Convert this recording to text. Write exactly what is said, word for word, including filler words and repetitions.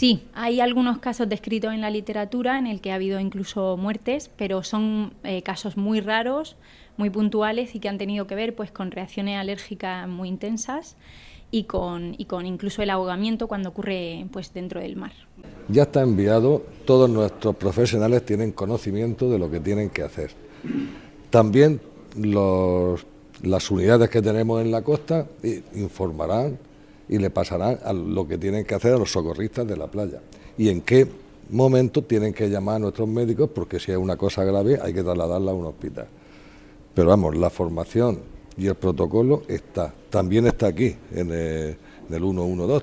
Sí, hay algunos casos descritos en la literatura en el que ha habido incluso muertes, pero son eh, casos muy raros, muy puntuales y que han tenido que ver pues con reacciones alérgicas muy intensas y con, y con incluso el ahogamiento cuando ocurre pues dentro del mar. Ya está enviado, todos nuestros profesionales tienen conocimiento de lo que tienen que hacer. También los, las unidades que tenemos en la costa informarán y le pasarán a lo que tienen que hacer a los socorristas de la playa y en qué momento tienen que llamar a nuestros médicos, porque si es una cosa grave hay que trasladarla a un hospital. Pero vamos, la formación y el protocolo está, también está aquí en el, en el ciento doce.